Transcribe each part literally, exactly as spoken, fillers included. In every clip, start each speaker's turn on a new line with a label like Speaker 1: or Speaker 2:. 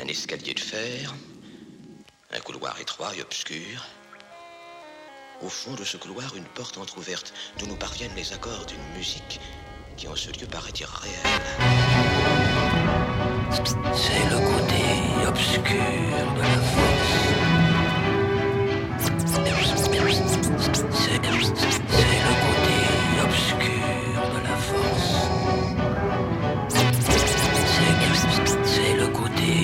Speaker 1: Un escalier de fer, un couloir étroit et obscur. Au fond de ce couloir, une porte entr'ouverte d'où nous parviennent les accords d'une musique qui en ce lieu paraît irréelle.
Speaker 2: C'est le côté obscur de la force. C'est, c'est le côté obscur de la force. C'est, c'est le côté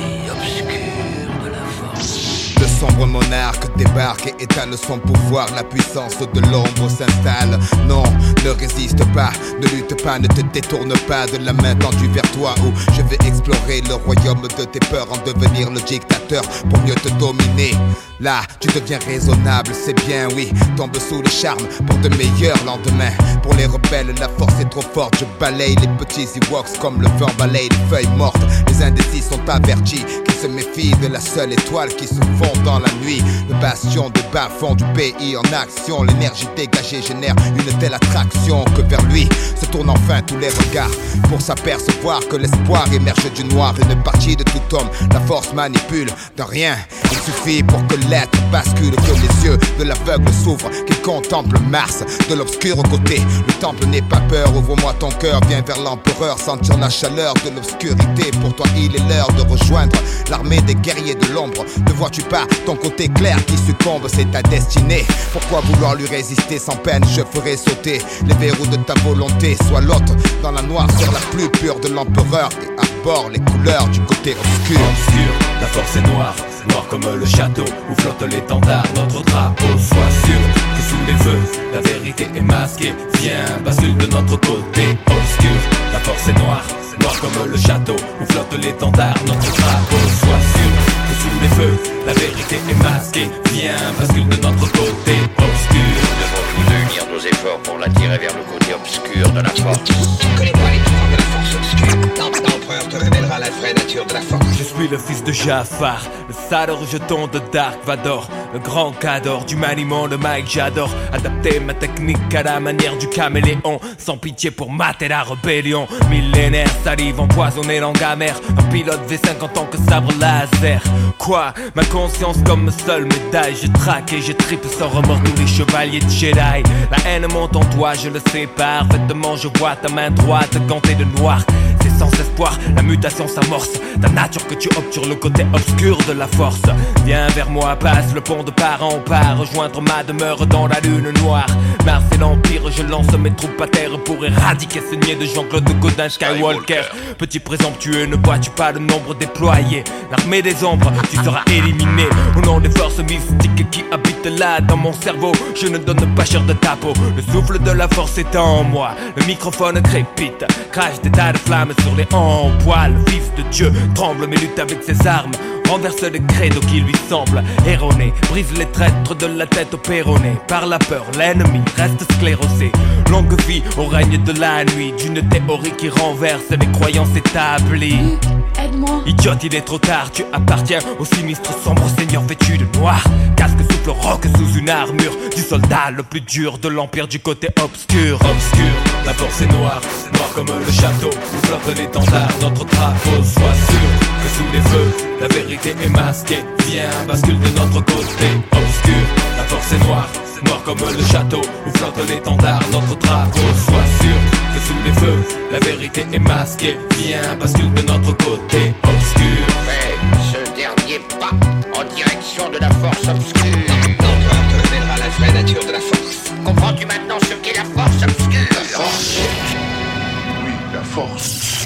Speaker 2: obscur de la force.
Speaker 3: Le sombre monarque débarque et étale son pouvoir. La puissance de l'ombre s'installe. Non, ne résiste pas, ne lutte pas, ne te détourne pas de la main tendue vers toi, où je vais explorer le royaume de tes peurs, en devenir le dictateur pour mieux te dominer. Là, tu deviens raisonnable, c'est bien, oui. Tombe sous le charme pour de meilleurs lendemains. Pour les rebelles, la force est trop forte. Je balaye les petits Ewoks comme le vent balaye les feuilles mortes. Les indécis sont avertis qu'ils se méfient de la seule étoile qui se fond dans la nuit. Le bastion de bas-fond du pays en action. L'énergie dégagée génère une telle attraction que vers lui se tournent enfin tous les regards pour s'apercevoir que l'espoir émerge du noir. Une partie de tout homme, la force manipule de rien. Il suffit pour que l'être bascule, que les yeux de l'aveugle s'ouvrent, qu'il contemple Mars de l'obscur côté. Le temple n'est pas peur, ouvre-moi ton cœur, viens vers l'empereur, sentir la chaleur de l'obscurité. Pour toi il est l'heure de rejoindre l'armée des guerriers de l'ombre. Ne vois-tu pas ton côté clair qui succombe, c'est ta destinée. Pourquoi vouloir lui résister sans peine? Je ferai sauter les verrous de ta volonté. Sois l'hôte dans la noirceur la plus pure de l'empereur et arbore les couleurs du côté obscur.
Speaker 4: Obscur, la force est noire, noir comme le château où flotte l'étendard, notre drapeau. Sois sûr que sous les feux, la vérité est masquée. Viens, bascule de notre côté obscur. La force est noire, noir comme le château où flotte l'étendard, notre drapeau. Sois sûr que sous les feux, la vérité est masquée. Viens, bascule de notre côté obscur.
Speaker 1: Nous devons tous deux unir nos efforts pour l'attirer vers le côté obscur de la force.
Speaker 5: Tu ne connais pas les pouvoirs de la force obscure. L'empereur te révélera la vraie nature de la force.
Speaker 4: Je suis le fils de Jafar, le sale rejeton de Dark Vador, le grand cador du maniement de Mike. J'adore adapter ma technique à la manière du caméléon, sans pitié pour mater la rébellion. Millénaire, salive empoisonnée, langue amère, un pilote V cinq en tant que sabre laser. Quoi, ma conscience comme seule médaille. Je traque et je tripe sans remords tous les chevaliers de Jedi. La haine monte en toi, je le sais parfaitement. Je vois ta main droite gantée de noir. C'est sans espoir, la mutation s'amorce. Ta nature que tu obtures le côté obscur de la force. Viens vers moi, passe le pont de part en part, rejoindre ma demeure dans la lune noire. Mars et l'Empire, je lance mes troupes à terre pour éradiquer ce niais de Jean-Claude Godin Skywalker. Petit présomptueux, ne vois-tu pas le nombre déployé? L'armée des ombres, tu seras éliminé. Au nom des forces mystiques qui habitent là dans mon cerveau, je ne donne pas cher de ta peau. Le souffle de la force est en moi, le microphone crépite, crache des tas de flammes sur les empoils. Le fils de Dieu tremble mais lutte avec ses armes, renverse les credos qui lui semblent erronés, brise les traîtres de la tête au péroné. Par la peur, l'ennemi reste sclérosé. Longue vie au règne de la nuit, d'une théorie qui renverse les croyances établies.
Speaker 6: Aide-moi.
Speaker 4: Idiote, il est trop tard, tu appartiens au sinistre sombre seigneur vêtu de noir. Casque souffle roc sous une armure du soldat le plus dur de l'empire du côté obscur. Obscur, la force est noire, noir comme le château où flotte l'étendard, notre drapeau. Sois sûr que sous les feux, la vérité est masquée. Viens, bascule de notre côté obscur. La force est noire, noir comme le château où flotte l'étendard, notre drapeau. Sois sûr que sous les feux, la vérité est masquée. Viens, bascule de notre côté obscur.
Speaker 1: Fais ce dernier pas en direction de la force obscure.
Speaker 5: L'empereur te révélera la vraie nature de la force.
Speaker 1: Comprends-tu maintenant ce qu'est la force obscure?
Speaker 5: La force.
Speaker 7: Oui, la force.